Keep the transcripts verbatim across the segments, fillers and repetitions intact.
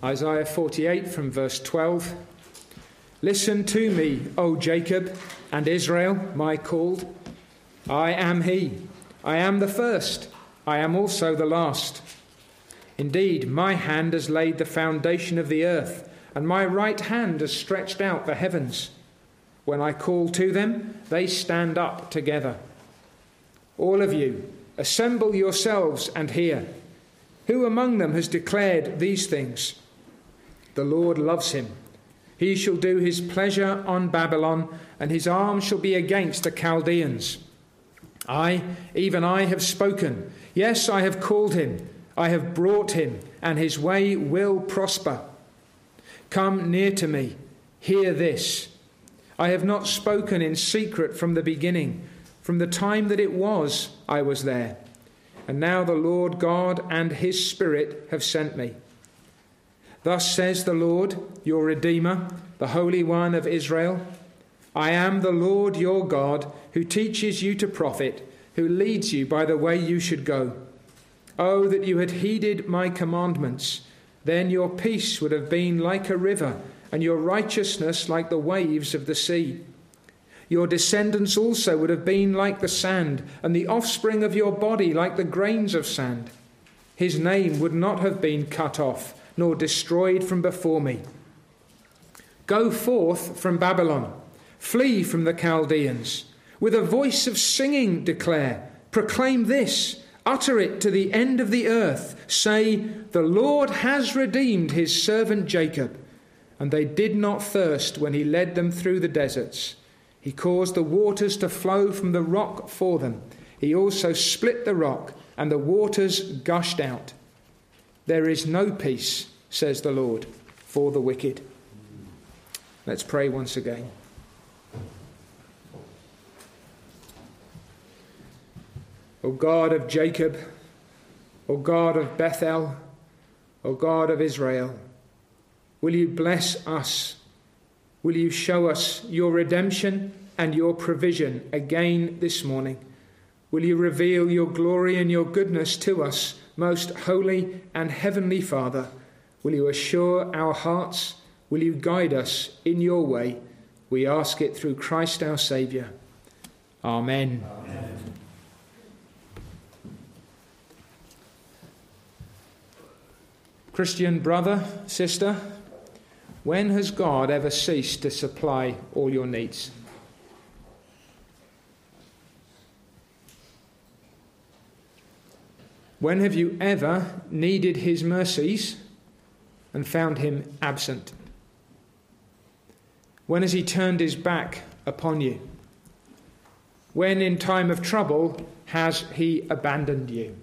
Isaiah forty-eight from verse twelve. Listen to me, O Jacob, and Israel, my called. I am he. I am the first. I am also the last. Indeed, my hand has laid the foundation of the earth, and my right hand has stretched out the heavens. When I call to them, they stand up together. All of you, assemble yourselves and hear. Who among them has declared these things? The Lord loves him. He shall do his pleasure on Babylon, and his arm shall be against the Chaldeans. I, even I, have spoken. Yes, I have called him. I have brought him, and his way will prosper. Come near to me. Hear this. I have not spoken in secret from the beginning. From the time that it was, I was there. And now the Lord God and his Spirit have sent me. Thus says the Lord, your Redeemer, the Holy One of Israel, I am the Lord your God, who teaches you to profit, who leads you by the way you should go. Oh, that you had heeded my commandments, then your peace would have been like a river, and your righteousness like the waves of the sea. Your descendants also would have been like the sand, and the offspring of your body like the grains of sand. His name would not have been cut off, nor destroyed from before me. Go forth from Babylon, flee from the Chaldeans. With a voice of singing declare, proclaim this, utter it to the end of the earth. Say, the Lord has redeemed his servant Jacob. And they did not thirst when he led them through the deserts. He caused the waters to flow from the rock for them. He also split the rock, and the waters gushed out. There is no peace, says the Lord, for the wicked. Let's pray once again. O God of Jacob, O God of Bethel, O God of Israel, will you bless us? Will you show us your redemption and your provision again this morning? Will you reveal your glory and your goodness to us, most holy and heavenly Father? Will you assure our hearts? Will you guide us in your way? We ask it through Christ our Saviour. Amen. Amen. Christian brother, sister, when has God ever ceased to supply all your needs? When have you ever needed his mercies and found him absent? When has he turned his back upon you? When in time of trouble has he abandoned you?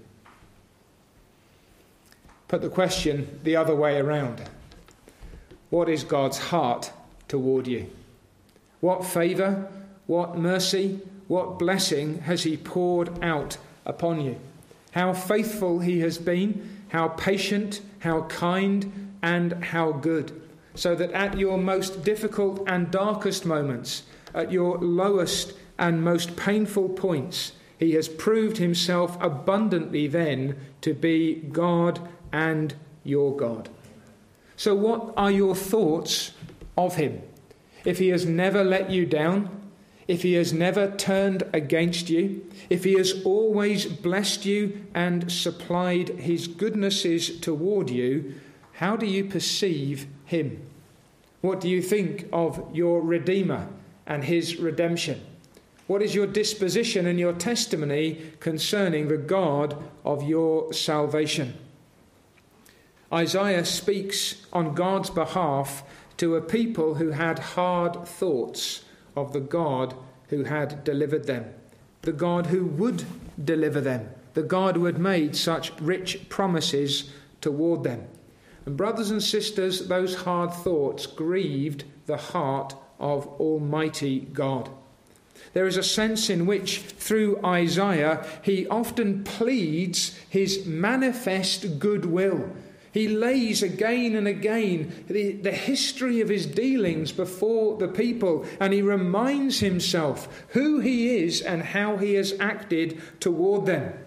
Put the question the other way around. What is God's heart toward you? What favour, what mercy, what blessing has he poured out upon you? How faithful he has been, how patient, how kind, and how good, so that at your most difficult and darkest moments, at your lowest and most painful points, he has proved himself abundantly then to be God and your God. So what are your thoughts of him? If he has never let you down, if he has never turned against you, if he has always blessed you and supplied his goodnesses toward you, how do you perceive him? What do you think of your Redeemer and his redemption? What is your disposition and your testimony concerning the God of your salvation? Isaiah speaks on God's behalf to a people who had hard thoughts of the God who had delivered them, the God who would deliver them, the God who had made such rich promises toward them. And brothers and sisters, those hard thoughts grieved the heart of Almighty God. There is a sense in which, through Isaiah, he often pleads his manifest goodwill. He lays again and again the, the history of his dealings before the people, and he reminds himself who he is and how he has acted toward them.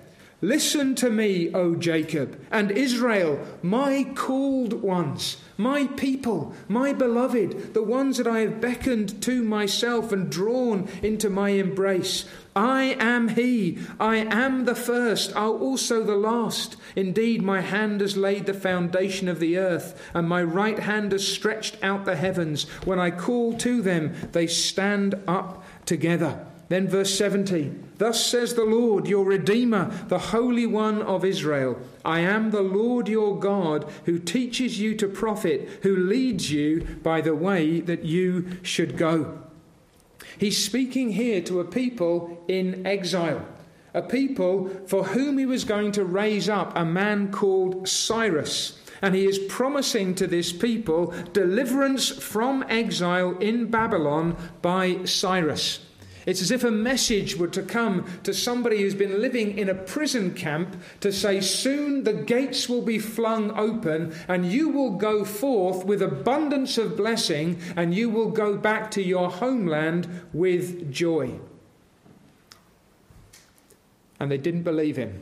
Listen to me, O Jacob, and Israel, my called ones, my people, my beloved, the ones that I have beckoned to myself and drawn into my embrace. I am he, I am the first, I'll also the last. Indeed, my hand has laid the foundation of the earth, and my right hand has stretched out the heavens. When I call to them, they stand up together. Then verse seventeen, thus says the Lord, your Redeemer, the Holy One of Israel, I am the Lord your God, who teaches you to profit, who leads you by the way that you should go. He's speaking here to a people in exile, a people for whom he was going to raise up a man called Cyrus. And he is promising to this people deliverance from exile in Babylon by Cyrus. It's as if a message were to come to somebody who's been living in a prison camp to say, soon the gates will be flung open and you will go forth with abundance of blessing and you will go back to your homeland with joy. And they didn't believe him.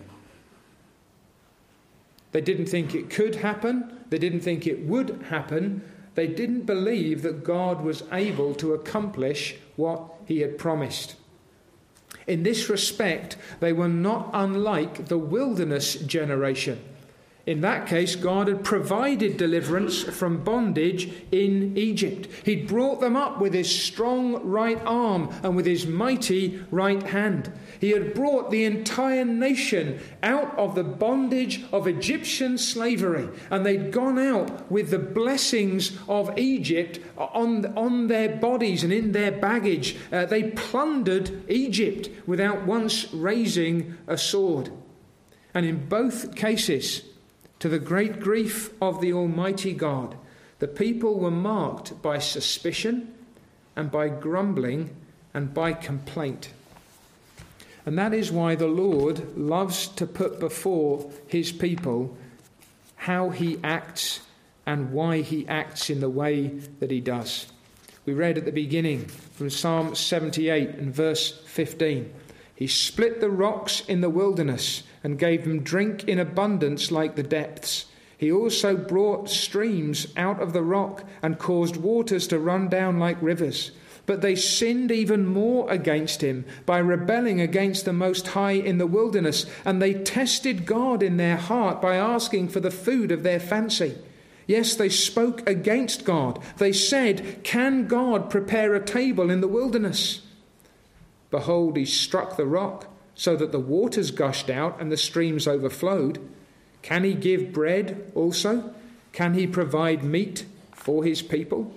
They didn't think it could happen. They didn't think it would happen. They didn't believe that God was able to accomplish what he had promised. In this respect, they were not unlike the wilderness generation. In that case, God had provided deliverance from bondage in Egypt. He'd brought them up with his strong right arm and with his mighty right hand. He had brought the entire nation out of the bondage of Egyptian slavery, and they'd gone out with the blessings of Egypt on, on their bodies and in their baggage. Uh, they plundered Egypt without once raising a sword. And in both cases, to the great grief of the Almighty God, the people were marked by suspicion and by grumbling and by complaint. And that is why the Lord loves to put before his people how he acts and why he acts in the way that he does. We read at the beginning from Psalm seventy-eight and verse fifteen. He split the rocks in the wilderness and gave them drink in abundance like the depths. He also brought streams out of the rock and caused waters to run down like rivers. But they sinned even more against him by rebelling against the Most High in the wilderness, and they tested God in their heart by asking for the food of their fancy. Yes, they spoke against God. They said, "Can God prepare a table in the wilderness?" Behold, he struck the rock so that the waters gushed out and the streams overflowed. Can he give bread also? Can he provide meat for his people?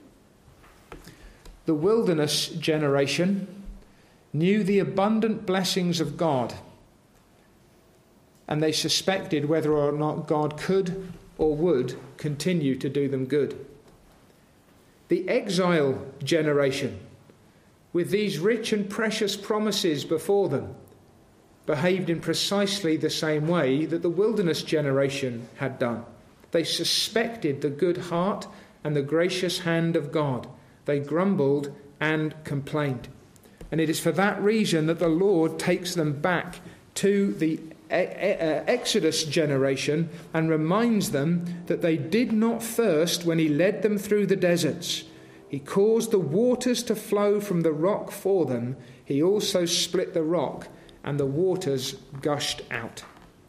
The wilderness generation knew the abundant blessings of God, and they suspected whether or not God could or would continue to do them good. The exile generation, with these rich and precious promises before them, behaved in precisely the same way that the wilderness generation had done. They suspected the good heart and the gracious hand of God. They grumbled and complained. And it is for that reason that the Lord takes them back to the Exodus generation and reminds them that they did not thirst when he led them through the deserts. He caused the waters to flow from the rock for them. He also split the rock, and the waters gushed out.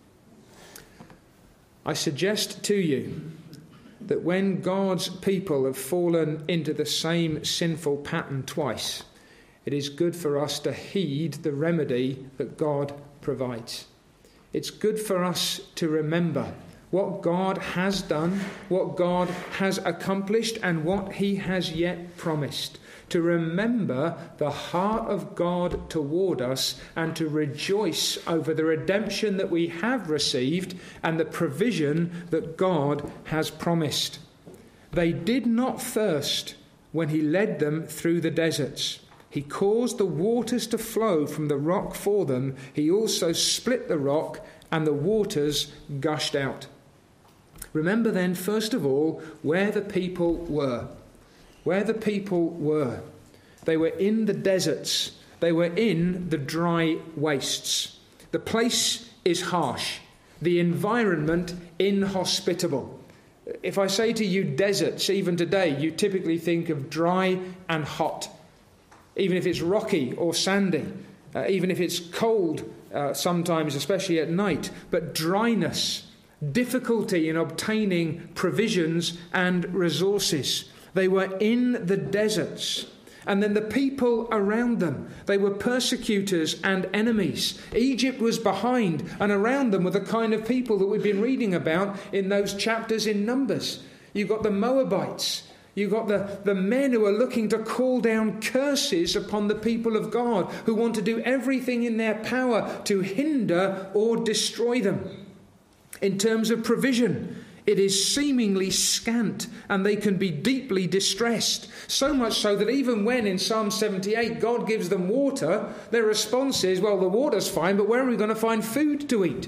I suggest to you that when God's people have fallen into the same sinful pattern twice, it is good for us to heed the remedy that God provides. It's good for us to remember what God has done, what God has accomplished, and what he has yet promised. To remember the heart of God toward us and to rejoice over the redemption that we have received and the provision that God has promised. They did not thirst when he led them through the deserts. He caused the waters to flow from the rock for them. He also split the rock, and the waters gushed out. Remember then, first of all, where the people were. Where the people were. They were in the deserts. They were in the dry wastes. The place is harsh, the environment inhospitable. If I say to you deserts, even today, you typically think of dry and hot. Even if it's rocky or sandy, uh, even if it's cold uh, sometimes, especially at night, but dryness, difficulty in obtaining provisions and resources. They were in the deserts. And then the people around them, they were persecutors and enemies. Egypt was behind, and around them were the kind of people that we've been reading about in those chapters in Numbers. You've got the Moabites. You've got the, the men who are looking to call down curses upon the people of God, who want to do everything in their power to hinder or destroy them. In terms of provision, it is seemingly scant, and they can be deeply distressed. So much so that even when in Psalm seventy-eight God gives them water, their response is, well, the water's fine, but where are we going to find food to eat?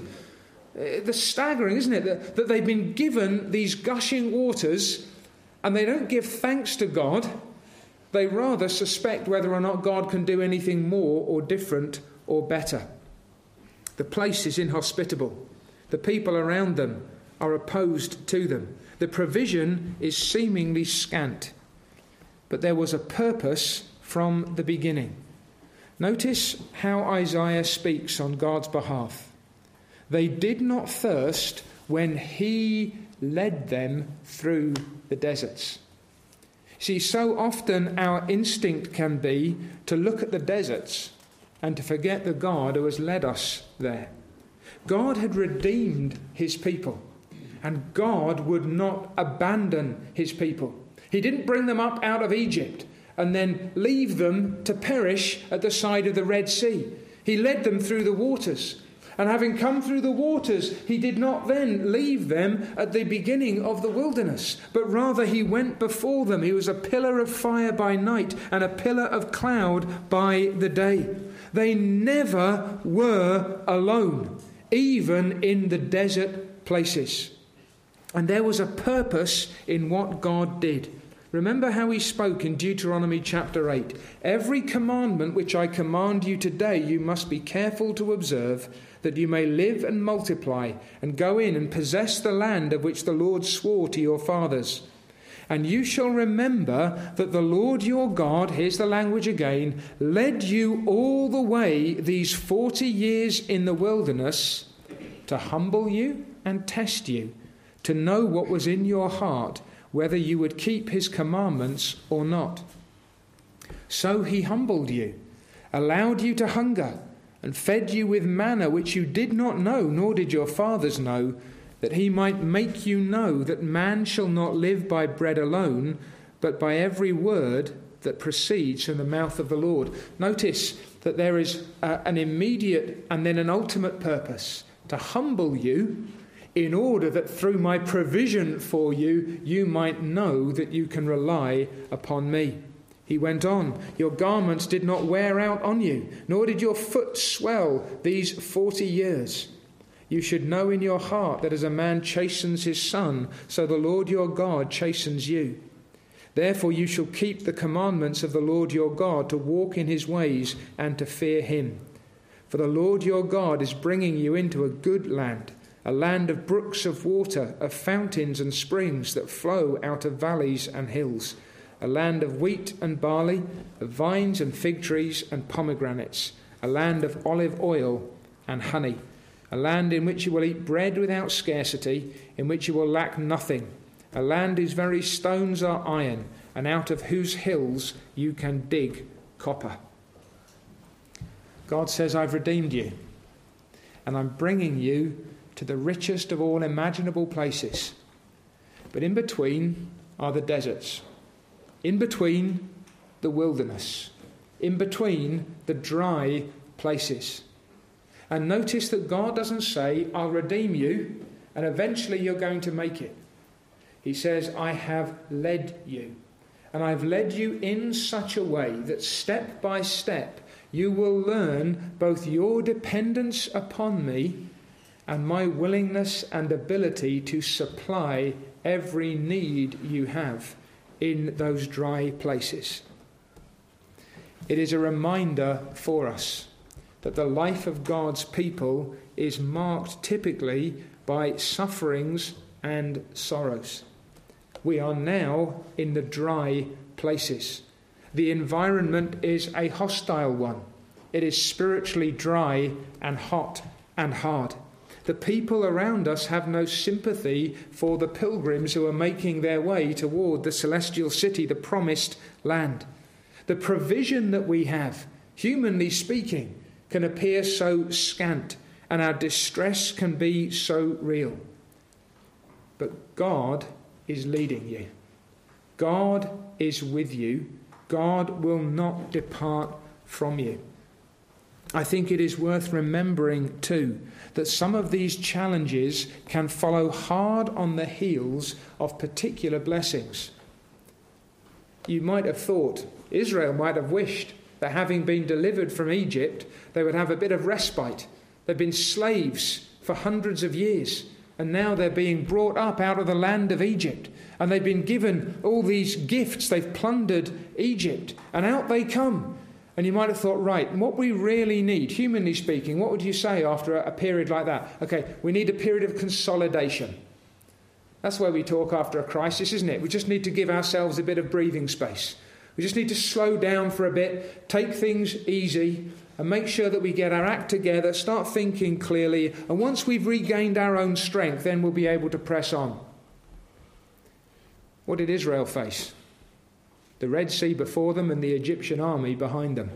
It's staggering, isn't it, that, that they've been given these gushing waters, and they don't give thanks to God. They rather suspect whether or not God can do anything more or different or better. The place is inhospitable. The people around them are opposed to them. The provision is seemingly scant. But there was a purpose from the beginning. Notice how Isaiah speaks on God's behalf. They did not thirst when he led them through the deserts. See, so often our instinct can be to look at the deserts and to forget the God who has led us there. God had redeemed his people, and God would not abandon his people. He didn't bring them up out of Egypt and then leave them to perish at the side of the Red Sea. He led them through the waters. And having come through the waters, he did not then leave them at the beginning of the wilderness, but rather he went before them. He was a pillar of fire by night and a pillar of cloud by the day. They never were alone, even in the desert places. And there was a purpose in what God did. Remember how he spoke in Deuteronomy chapter eight. Every commandment which I command you today, you must be careful to observe, that you may live and multiply, and go in and possess the land of which the Lord swore to your fathers. And you shall remember that the Lord your God, here's the language again, led you all the way these forty years in the wilderness to humble you and test you, to know what was in your heart, whether you would keep his commandments or not. So he humbled you, allowed you to hunger, and fed you with manna which you did not know, nor did your fathers know, that he might make you know that man shall not live by bread alone, but by every word that proceeds from the mouth of the Lord. Notice that there is uh, an immediate and then an ultimate purpose, to humble you, in order that through my provision for you, you might know that you can rely upon me. He went on, your garments did not wear out on you, nor did your foot swell these forty years. You should know in your heart that as a man chastens his son, so the Lord your God chastens you. Therefore you shall keep the commandments of the Lord your God, to walk in his ways and to fear him. For the Lord your God is bringing you into a good land, a land of brooks of water, of fountains and springs that flow out of valleys and hills, a land of wheat and barley, of vines and fig trees and pomegranates, a land of olive oil and honey, a land in which you will eat bread without scarcity, in which you will lack nothing, a land whose very stones are iron, and out of whose hills you can dig copper. God says, I've redeemed you, and I'm bringing you to the richest of all imaginable places. But in between are the deserts. In between the wilderness. In between the dry places. And notice that God doesn't say, I'll redeem you, and eventually you're going to make it. He says, I have led you. And I've led you in such a way that step by step you will learn both your dependence upon me and my willingness and ability to supply every need you have in those dry places. It is a reminder for us that the life of God's people is marked typically by sufferings and sorrows. We are now in the dry places. The environment is a hostile one. It is spiritually dry and hot and hard. The people around us have no sympathy for the pilgrims who are making their way toward the celestial city, the promised land. The provision that we have, humanly speaking, can appear so scant, and our distress can be so real. But God is leading you. God is with you. God will not depart from you. I think it is worth remembering too that some of these challenges can follow hard on the heels of particular blessings. You might have thought, Israel might have wished that having been delivered from Egypt, they would have a bit of respite. They've been slaves for hundreds of years, and now they're being brought up out of the land of Egypt, and they've been given all these gifts. They've plundered Egypt, and out they come. And you might have thought, right, what we really need, humanly speaking, what would you say after a period like that? Okay, we need a period of consolidation. That's where we talk after a crisis, isn't it? We just need to give ourselves a bit of breathing space. We just need to slow down for a bit, take things easy, and make sure that we get our act together, start thinking clearly, and once we've regained our own strength, then we'll be able to press on. What did Israel face? The Red Sea before them and the Egyptian army behind them.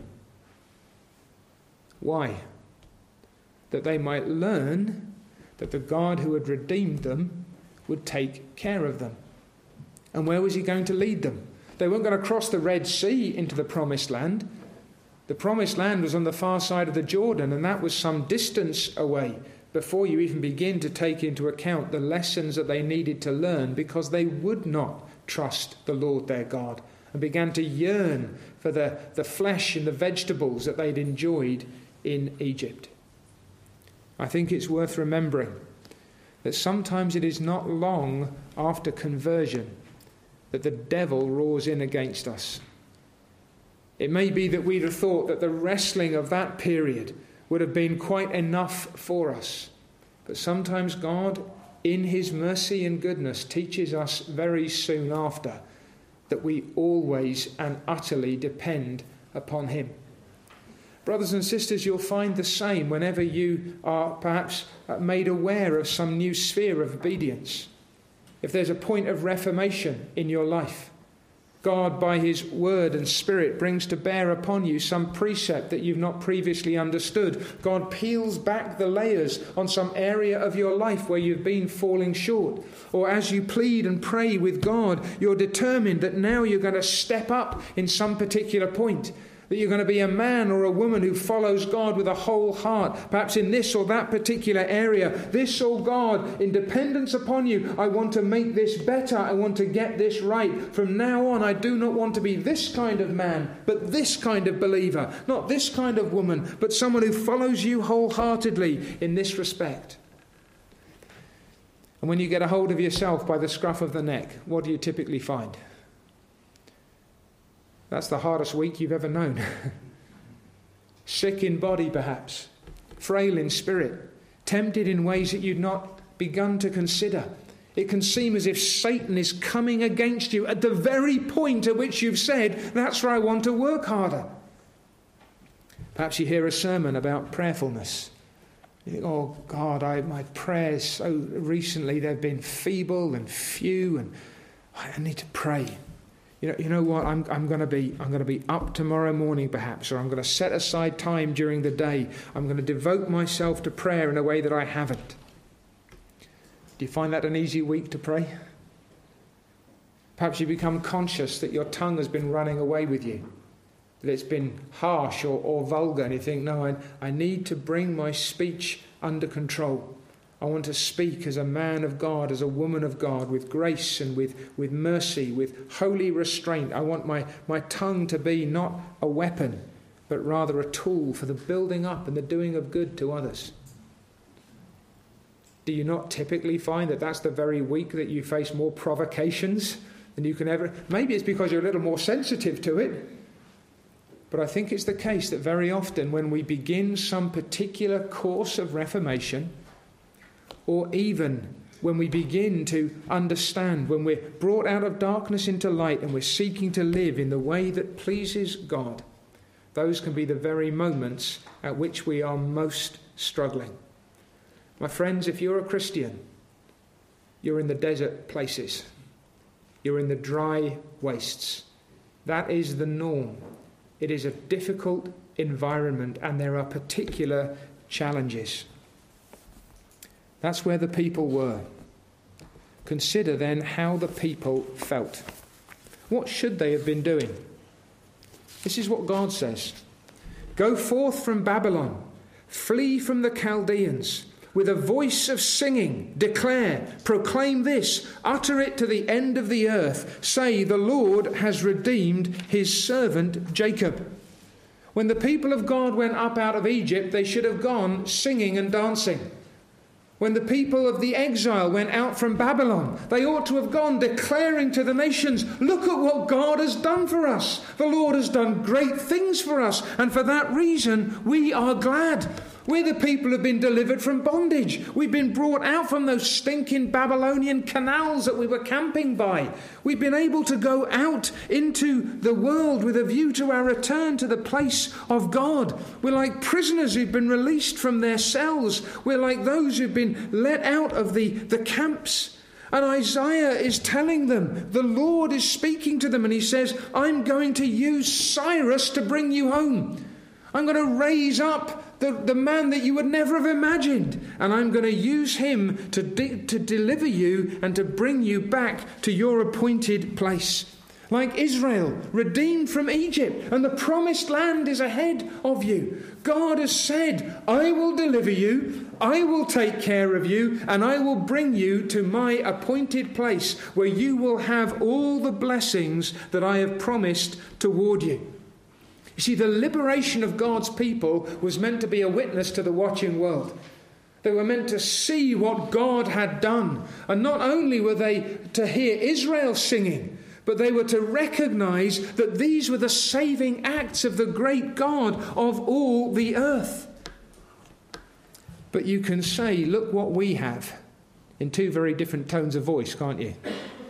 Why? That they might learn that the God who had redeemed them would take care of them. And where was he going to lead them? They weren't going to cross the Red Sea into the Promised Land. The Promised Land was on the far side of the Jordan, and that was some distance away before you even begin to take into account the lessons that they needed to learn, because they would not trust the Lord their God and began to yearn for the, the flesh and the vegetables that they'd enjoyed in Egypt. I think it's worth remembering that sometimes it is not long after conversion that the devil roars in against us. It may be that we'd have thought that the wrestling of that period would have been quite enough for us. But sometimes God, in his mercy and goodness, teaches us very soon after that we always and utterly depend upon him. Brothers and sisters, you'll find the same whenever you are perhaps made aware of some new sphere of obedience. If there's a point of reformation in your life, God, by his word and spirit, brings to bear upon you some precept that you've not previously understood. God peels back the layers on some area of your life where you've been falling short. Or as you plead and pray with God, you're determined that now you're going to step up in some particular point. That you're going to be a man or a woman who follows God with a whole heart, perhaps in this or that particular area. This, oh God, in dependence upon you, I want to make this better. I want to get this right. From now on, I do not want to be this kind of man, but this kind of believer. Not this kind of woman, but someone who follows you wholeheartedly in this respect. And when you get a hold of yourself by the scruff of the neck, what do you typically find? That's the hardest week you've ever known. Sick in body, perhaps. Frail in spirit. Tempted in ways that you'd not begun to consider. It can seem as if Satan is coming against you at the very point at which you've said, that's where I want to work harder. Perhaps you hear a sermon about prayerfulness. You think, oh God, I, my prayers so recently, they've been feeble and few, and I need to pray. You know, you know what? I'm, I'm going to be, I'm going to be up tomorrow morning, perhaps, or I'm going to set aside time during the day. I'm going to devote myself to prayer in a way that I haven't. Do you find that an easy week to pray? Perhaps you become conscious that your tongue has been running away with you, that it's been harsh or, or vulgar, and you think, no, I, I need to bring my speech under control. I want to speak as a man of God, as a woman of God, with grace and with, with mercy, with holy restraint. I want my, my tongue to be not a weapon, but rather a tool for the building up and the doing of good to others. Do you not typically find that that's the very week that you face more provocations than you can ever? Maybe it's because you're a little more sensitive to it. But I think it's the case that very often when we begin some particular course of reformation, or even when we begin to understand, when we're brought out of darkness into light and we're seeking to live in the way that pleases God, those can be the very moments at which we are most struggling. My friends, if you're a Christian, you're in the desert places. You're in the dry wastes. That is the norm. It is a difficult environment and there are particular challenges. That's where the people were. Consider then how the people felt. What should they have been doing? This is what God says. Go forth from Babylon, flee from the Chaldeans. With a voice of singing, declare, proclaim this, utter it to the end of the earth. Say, the Lord has redeemed his servant Jacob. When the people of God went up out of Egypt, they should have gone singing and dancing. When the people of the exile went out from Babylon, they ought to have gone declaring to the nations, look at what God has done for us. The Lord has done great things for us, and for that reason we are glad. We're the people who have been delivered from bondage. We've been brought out from those stinking Babylonian canals that we were camping by. We've been able to go out into the world with a view to our return to the place of God. We're like prisoners who've been released from their cells. We're like those who've been let out of the, the camps. And Isaiah is telling them, the Lord is speaking to them, and he says, I'm going to use Cyrus to bring you home. I'm going to raise up the, the man that you would never have imagined. And I'm going to use him to, de- to deliver you and to bring you back to your appointed place. Like Israel, redeemed from Egypt, and the promised land is ahead of you. God has said, I will deliver you, I will take care of you, and I will bring you to my appointed place where you will have all the blessings that I have promised toward you. You see, the liberation of God's people was meant to be a witness to the watching world. They were meant to see what God had done. And not only were they to hear Israel singing, but they were to recognize that these were the saving acts of the great God of all the earth. But you can say, look what we have, in two very different tones of voice, can't you?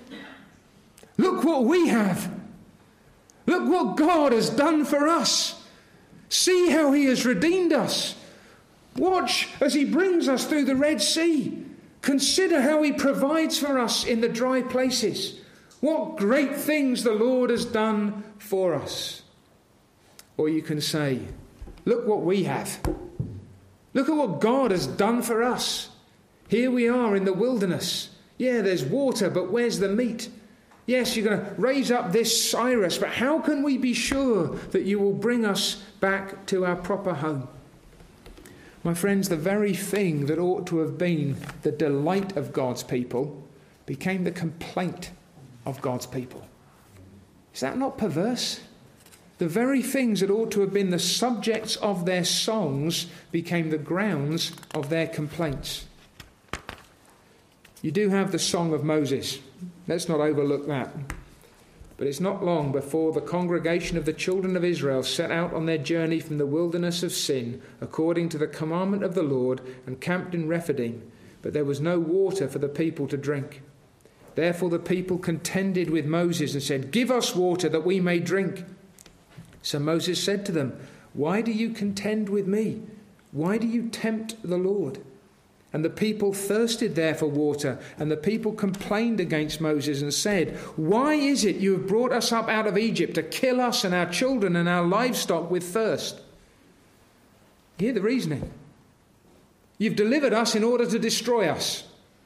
Look what we have. Look what God has done for us. See how he has redeemed us. Watch as he brings us through the Red Sea. Consider how he provides for us in the dry places. What great things the Lord has done for us. Or you can say, look what we have. Look at what God has done for us. Here we are in the wilderness. Yeah, there's water, but where's the meat? Yes, you're going to raise up this Cyrus, but how can we be sure that you will bring us back to our proper home? My friends, the very thing that ought to have been the delight of God's people became the complaint of God's people. Is that not perverse? The very things that ought to have been the subjects of their songs became the grounds of their complaints. You do have the Song of Moses. Let's not overlook that. But it's not long before the congregation of the children of Israel set out on their journey from the wilderness of sin, according to the commandment of the Lord, and camped in Rephidim. But there was no water for the people to drink. Therefore the people contended with Moses and said, give us water that we may drink. So Moses said to them, why do you contend with me? Why do you tempt the Lord? And the people thirsted there for water, and the people complained against Moses and said, why is it you have brought us up out of Egypt to kill us and our children and our livestock with thirst? Hear the reasoning. You've delivered us in order to destroy us.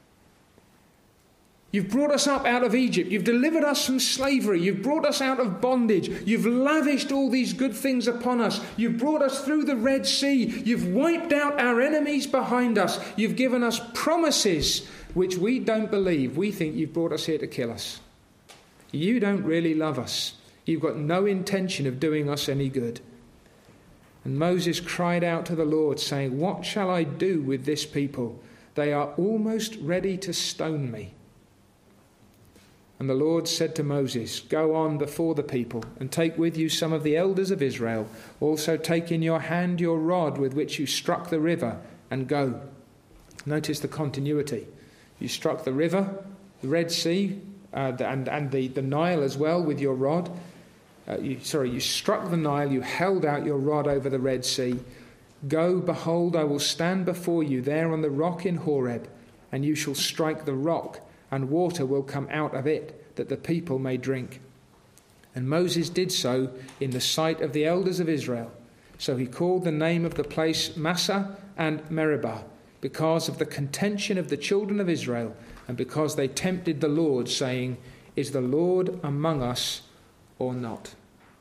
You've brought us up out of Egypt. You've delivered us from slavery. You've brought us out of bondage. You've lavished all these good things upon us. You've brought us through the Red Sea. You've wiped out our enemies behind us. You've given us promises which we don't believe. We think you've brought us here to kill us. You don't really love us. You've got no intention of doing us any good. And Moses cried out to the Lord, saying, what shall I do with this people? They are almost ready to stone me. And the Lord said to Moses, "Go on before the people, and take with you some of the elders of Israel. Also take in your hand your rod with which you struck the river, and go." Notice the continuity. You struck the river, the Red Sea, uh, and, and the, the Nile as well with your rod. Uh, you, sorry, you struck the Nile, you held out your rod over the Red Sea. "Go, behold, I will stand before you there on the rock in Horeb, and you shall strike the rock, and water will come out of it, that the people may drink." And Moses did so in the sight of the elders of Israel. So he called the name of the place Massah and Meribah, because of the contention of the children of Israel, and because they tempted the Lord, saying, "Is the Lord among us or not?"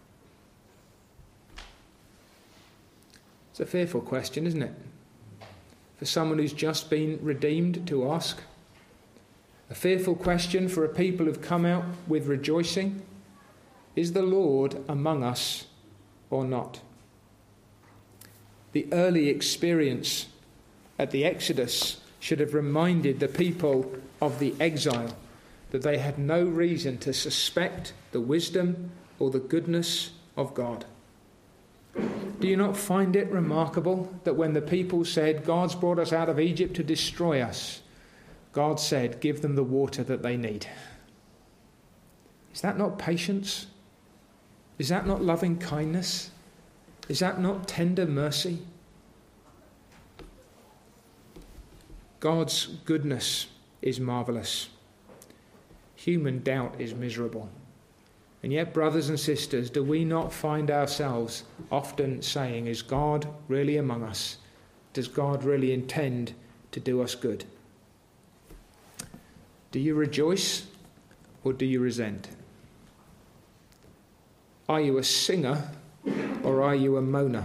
It's a fearful question, isn't it? For someone who's just been redeemed to ask. A fearful question for a people who've come out with rejoicing. Is the Lord among us or not? The early experience at the Exodus should have reminded the people of the exile that they had no reason to suspect the wisdom or the goodness of God. Do you not find it remarkable that when the people said, "God's brought us out of Egypt to destroy us," God said, "Give them the water that they need"? Is that not patience? Is that not loving kindness? Is that not tender mercy? God's goodness is marvellous. Human doubt is miserable. And yet, brothers and sisters, do we not find ourselves often saying, "Is God really among us? Does God really intend to do us good?" Do you rejoice or do you resent? Are you a singer or are you a moaner?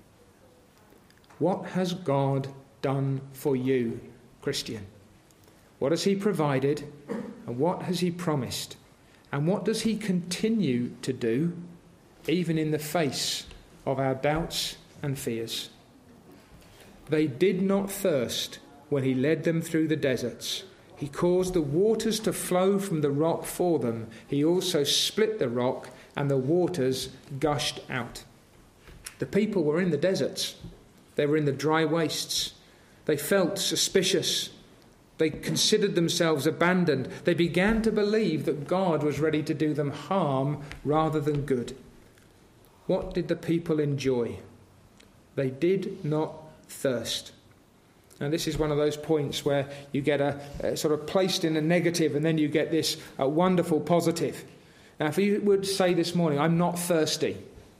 What has God done for you, Christian? What has he provided and what has he promised? And what does he continue to do, even in the face of our doubts and fears? They did not thirst when he led them through the deserts. He caused the waters to flow from the rock for them. He also split the rock, and the waters gushed out. The people were in the deserts. They were in the dry wastes. They felt suspicious. They considered themselves abandoned. They began to believe that God was ready to do them harm rather than good. What did the people enjoy? They did not thirst. And this is one of those points where you get a, a sort of placed in a negative and then you get this uh, wonderful positive. Now, if you would say this morning, "I'm not thirsty,"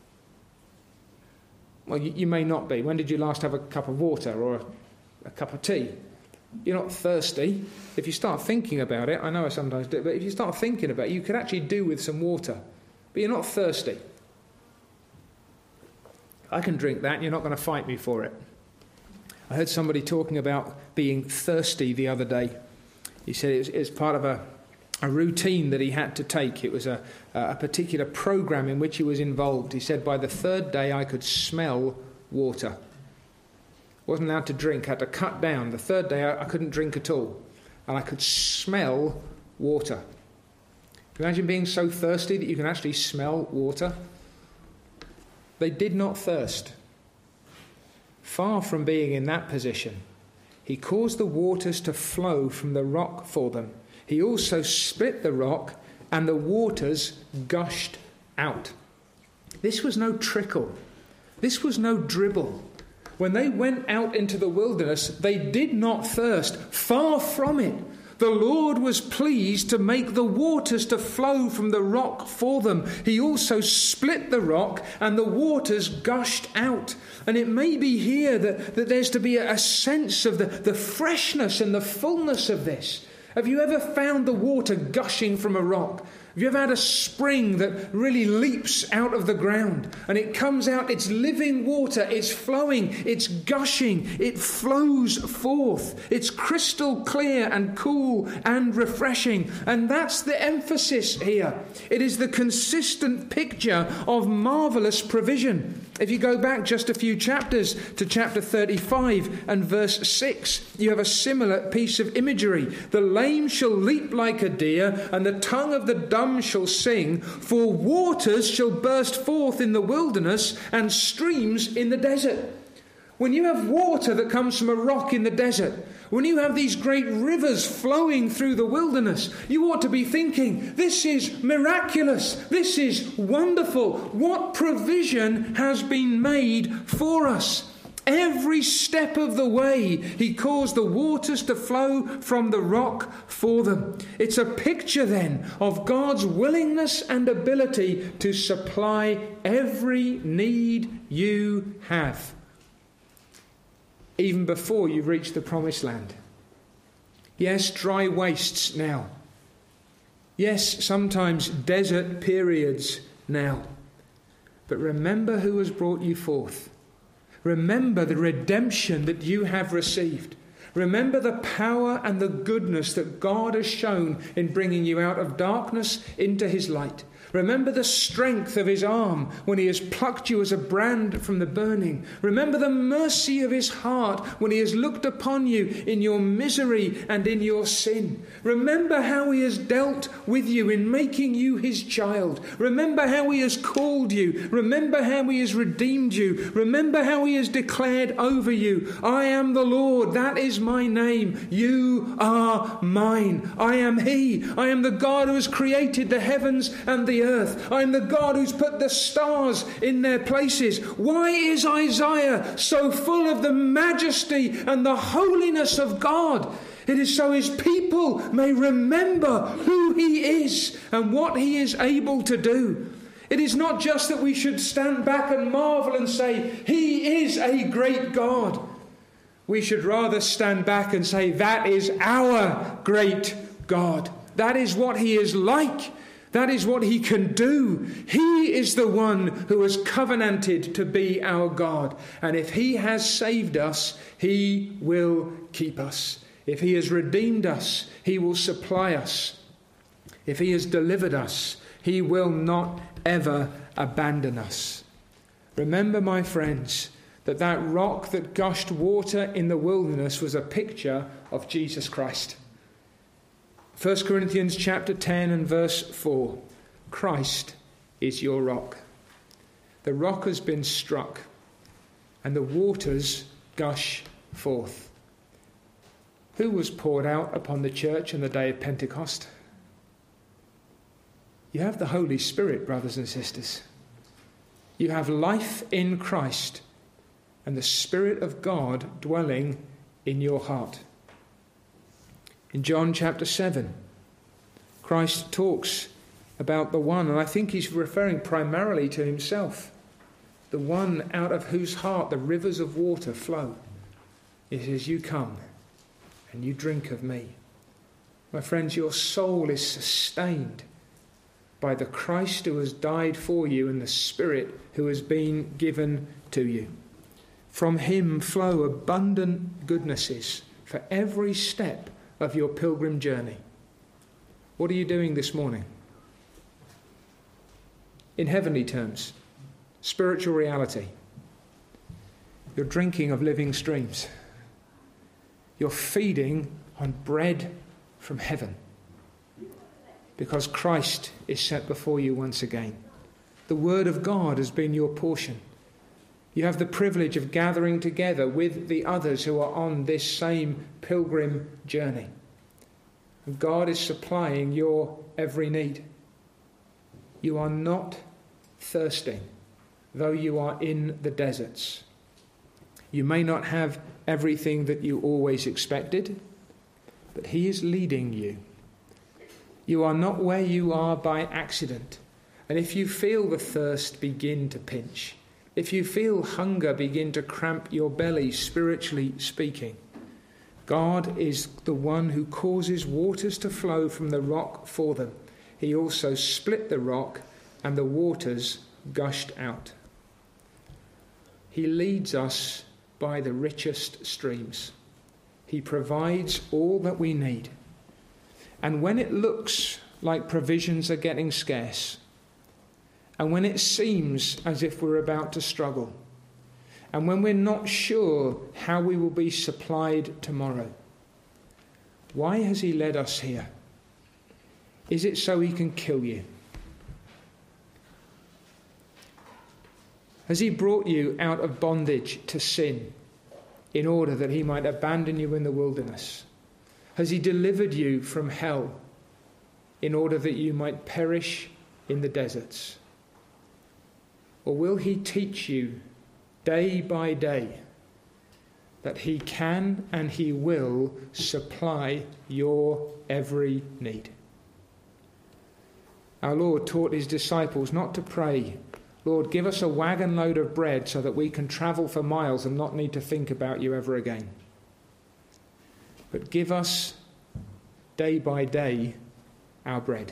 well, you, you may not be. When did you last have a cup of water or a, a cup of tea? You're not thirsty. If you start thinking about it, I know I sometimes do, but if you start thinking about it, you could actually do with some water. But you're not thirsty. I can drink that and you're not going to fight me for it. I heard somebody talking about being thirsty the other day. He said it was, it was part of a, a routine that he had to take. It was a, a particular program in which he was involved. He said, by the third day I could smell water. Wasn't allowed to drink, had to cut down. The third day I, I couldn't drink at all. And I could smell water. Can you imagine being so thirsty that you can actually smell water? They did not thirst. Far from being in that position, he caused the waters to flow from the rock for them. He also split the rock and the waters gushed out. This was no trickle. This was no dribble. When they went out into the wilderness, they did not thirst. Far from it. The Lord was pleased to make the waters to flow from the rock for them. He also split the rock and the waters gushed out. And it may be here that, that there's to be a, a sense of the, the freshness and the fullness of this. Have you ever found the water gushing from a rock? Have you ever had a spring that really leaps out of the ground and it comes out, it's living water, it's flowing, it's gushing, it flows forth. It's crystal clear and cool and refreshing. And that's the emphasis here. It is the consistent picture of marvelous provision. If you go back just a few chapters to chapter thirty-five and verse six, you have a similar piece of imagery. The lame shall leap like a deer, and the tongue of the dumb shall sing, for waters shall burst forth in the wilderness and streams in the desert. When you have water that comes from a rock in the desert, when you have these great rivers flowing through the wilderness, you ought to be thinking, this is miraculous, this is wonderful. What provision has been made for us? Every step of the way, he caused the waters to flow from the rock for them. It's a picture then of God's willingness and ability to supply every need you have, even before you reach the promised land. Yes, dry wastes now. Yes, sometimes desert periods now. But remember who has brought you forth. Remember the redemption that you have received. Remember the power and the goodness that God has shown in bringing you out of darkness into his light. Remember the strength of his arm when he has plucked you as a brand from the burning. Remember the mercy of his heart when he has looked upon you in your misery and in your sin. Remember how he has dealt with you in making you his child. Remember how he has called you. Remember how he has redeemed you. Remember how he has declared over you, I am the Lord, that is my name. You are mine. I am he. I am the God who has created the heavens and the earth. I am the God who's put the stars in their places. Why is Isaiah so full of the majesty and the holiness of God? It is so his people may remember who he is and what he is able to do. It is not just that we should stand back and marvel and say, he is a great God. We should rather stand back and say, that is our great God. That is what he is like. That is what he can do. He is the one who has covenanted to be our God. And if he has saved us, he will keep us. If he has redeemed us, he will supply us. If he has delivered us, he will not ever abandon us. Remember, my friends, that that rock that gushed water in the wilderness was a picture of Jesus Christ. First Corinthians chapter ten and verse four. Christ is your rock. The rock has been struck, and the waters gush forth. Who was poured out upon the church on the day of Pentecost? You have the Holy Spirit, brothers and sisters. You have life in Christ and the Spirit of God dwelling in your heart. In John chapter seven, Christ talks about the one, and I think he's referring primarily to himself, the one out of whose heart the rivers of water flow. He says, you come and you drink of me. My friends, your soul is sustained by the Christ who has died for you and the Spirit who has been given to you. From him flow abundant goodnesses for every step of your pilgrim journey. What are you doing this morning? In heavenly terms, spiritual reality. You're drinking of living streams. You're feeding on bread from heaven, because Christ is set before you once again. The Word of God has been your portion. You have the privilege of gathering together with the others who are on this same pilgrim journey. And God is supplying your every need. You are not thirsty, though you are in the deserts. You may not have everything that you always expected, but he is leading you. You are not where you are by accident. And if you feel the thirst begin to pinch, if you feel hunger begin to cramp your belly, spiritually speaking, God is the one who causes waters to flow from the rock for them. he also split the rock, and the waters gushed out. He leads us by the richest streams. He provides all that we need. And when it looks like provisions are getting scarce, and when it seems as if we're about to struggle, and when we're not sure how we will be supplied tomorrow, why has he led us here? Is it so he can kill you? Has he brought you out of bondage to sin in order that he might abandon you in the wilderness? Has he delivered you from hell in order that you might perish in the deserts? Or will he teach you day by day that he can and he will supply your every need? Our Lord taught his disciples not to pray, Lord, give us a wagon load of bread so that we can travel for miles and not need to think about you ever again. But give us day by day our bread.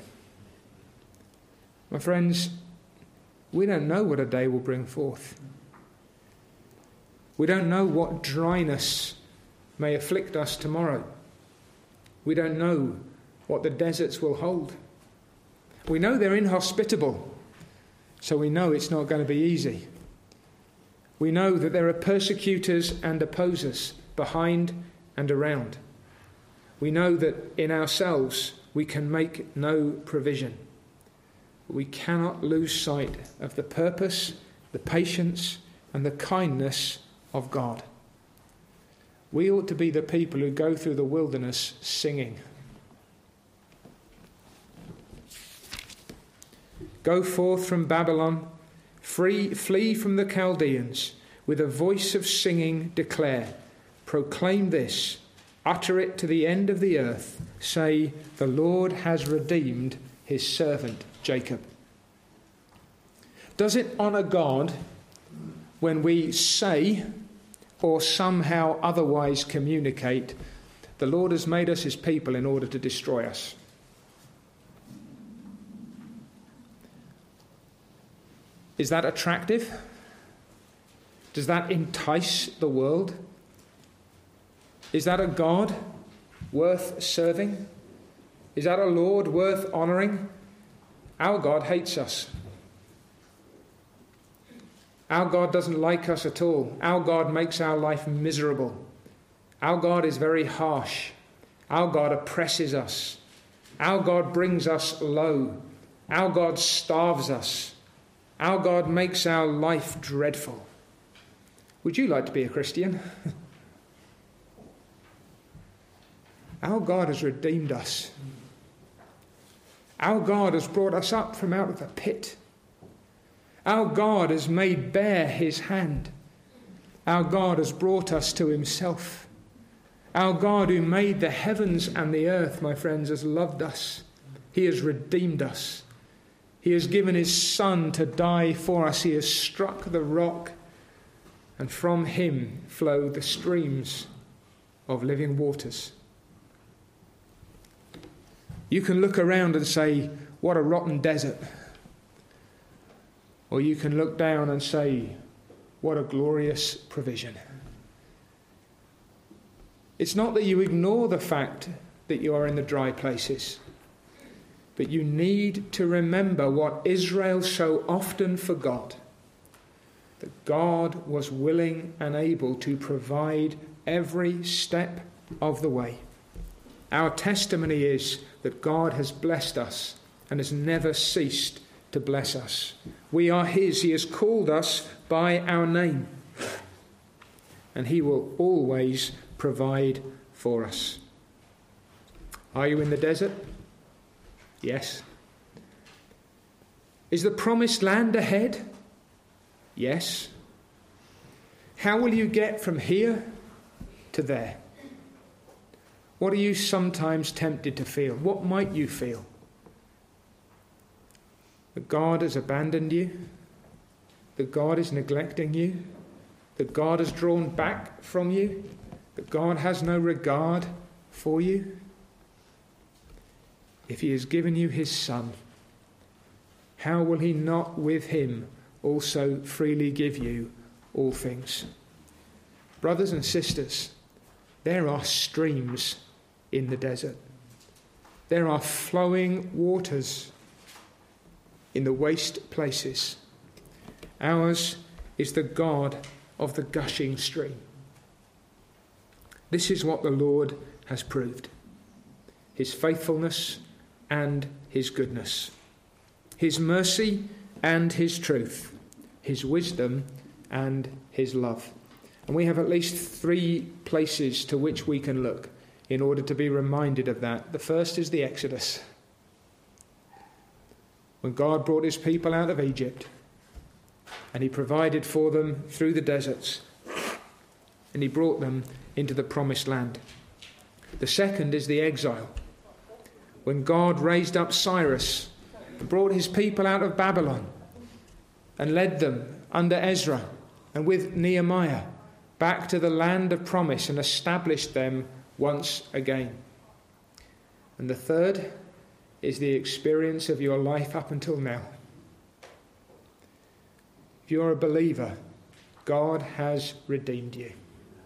My friends, we don't know what a day will bring forth. We don't know what dryness may afflict us tomorrow. We don't know what the deserts will hold. We know they're inhospitable, so we know it's not going to be easy. We know that there are persecutors and opposers behind and around. We know that in ourselves we can make no provision. We cannot lose sight of the purpose, the patience, and the kindness of God. We ought to be the people who go through the wilderness singing. Go forth from Babylon, free, flee from the Chaldeans, with a voice of singing declare, proclaim this, utter it to the end of the earth, say, the Lord has redeemed his servant Jacob. Does it honour God when we say or somehow otherwise communicate, the Lord has made us his people in order to destroy us? Is that attractive? Does that entice the world? Is that a God worth serving? Is that a Lord worth honouring? Our God hates us. Our God doesn't like us at all. Our God makes our life miserable. Our God is very harsh. Our God oppresses us. Our God brings us low. Our God starves us. Our God makes our life dreadful. Would you like to be a Christian? Our God has redeemed us. Our God has brought us up from out of the pit. Our God has made bare his hand. Our God has brought us to himself. Our God who made the heavens and the earth, my friends, has loved us. He has redeemed us. He has given his Son to die for us. He has struck the rock, and from him flow the streams of living waters. You can look around and say, what a rotten desert. Or you can look down and say, what a glorious provision. It's not that you ignore the fact that you are in the dry places, but you need to remember what Israel so often forgot, that God was willing and able to provide every step of the way. Our testimony is that God has blessed us and has never ceased to bless us. We are his. He has called us by our name, and he will always provide for us. Are you in the desert? Yes. Is the promised land ahead? Yes. How will you get from here to there? What are you sometimes tempted to feel? What might you feel? That God has abandoned you? That God is neglecting you? That God has drawn back from you? That God has no regard for you? if he has given you his Son, how will he not with him also freely give you all things? Brothers and sisters, there are streams in the desert. There are flowing waters in the waste places. Ours is the God of the gushing stream. This is what the Lord has proved: his faithfulness and his goodness, his mercy and his truth, his wisdom and his love. And we have at least three places to which we can look in order to be reminded of that. The first is the Exodus. When God brought his people out of Egypt, and he provided for them through the deserts, and he brought them into the promised land. The second is the exile. When God raised up Cyrus, brought his people out of Babylon, and led them under Ezra and with Nehemiah back to the land of promise and established them once again. And the third is the experience of your life up until now. If you're a believer, God has redeemed you.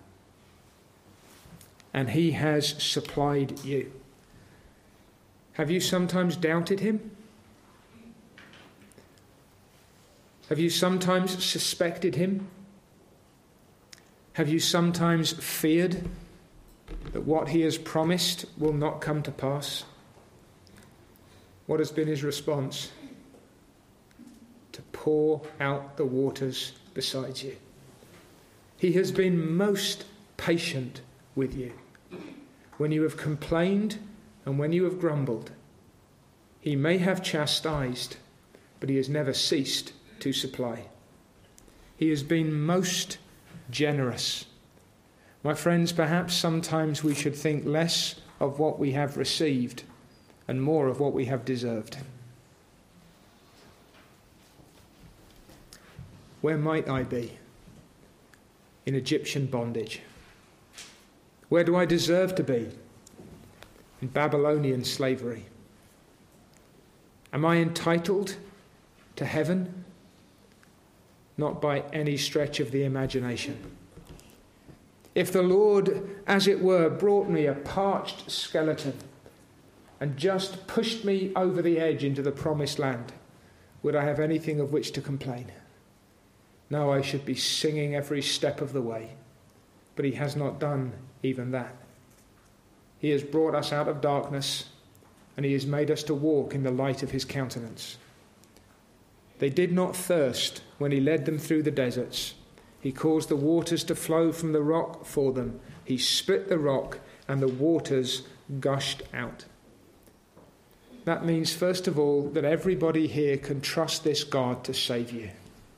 And he has supplied you. Have you sometimes doubted him? Have you sometimes suspected him? Have you sometimes feared that what he has promised will not come to pass? What has been his response? To pour out the waters beside you. He has been most patient with you. When you have complained and when you have grumbled, he may have chastised, but he has never ceased to supply. He has been most generous. My friends, perhaps sometimes we should think less of what we have received and more of what we have deserved. Where might I be? In Egyptian bondage. Where do I deserve to be? In Babylonian slavery. Am I entitled to heaven? Not by any stretch of the imagination. If the Lord, as it were, brought me a parched skeleton and just pushed me over the edge into the promised land, would I have anything of which to complain? No, I should be singing every step of the way. But he has not done even that. He has brought us out of darkness, and he has made us to walk in the light of his countenance. They did not thirst when he led them through the deserts. He caused the waters to flow from the rock for them. He split the rock, and the waters gushed out. That means, first of all, that everybody here can trust this God to save you.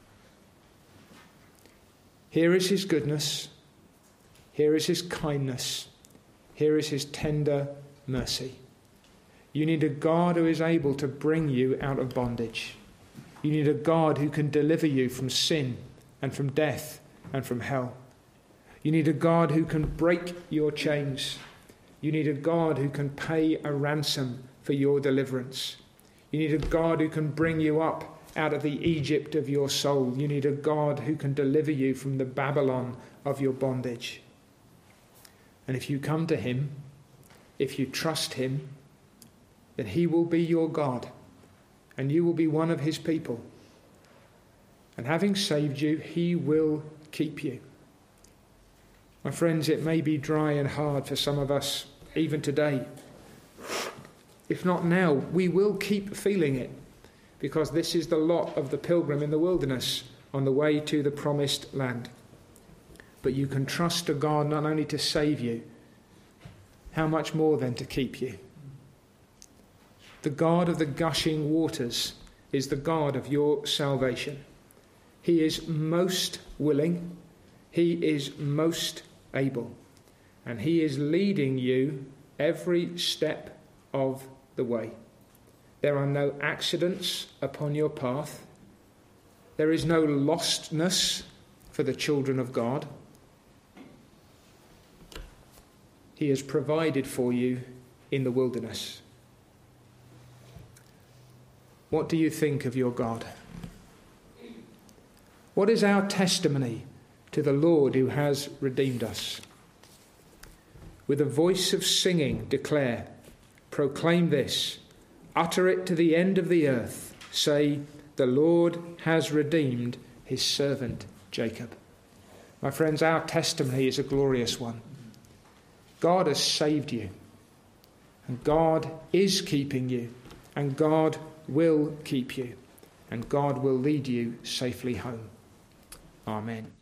Here is his goodness. Here is his kindness. Here is his tender mercy. You need a God who is able to bring you out of bondage. You need a God who can deliver you from sin and from death and from hell. You need a God who can break your chains. You need a God who can pay a ransom for your deliverance. You need a God who can bring you up out of the Egypt of your soul. You need a God who can deliver you from the Babylon of your bondage. And if you come to him, if you trust him, then he will be your God, and you will be one of his people. And having saved you, he will keep you. My friends, it may be dry and hard for some of us, even today. If not now, we will keep feeling it, because this is the lot of the pilgrim in the wilderness on the way to the promised land. But you can trust a God not only to save you, how much more then to keep you? The God of the gushing waters is the God of your salvation. He is most willing, he is most able, and he is leading you every step of the way. There are no accidents upon your path. There is no lostness for the children of God. He has provided for you in the wilderness. what do you think of your God? What is our testimony to the Lord who has redeemed us? With a voice of singing declare, proclaim this, utter it to the end of the earth, say, the Lord has redeemed his servant Jacob. My friends, our testimony is a glorious one. God has saved you, and God is keeping you, and God will keep you, and God will lead you safely home. Amen.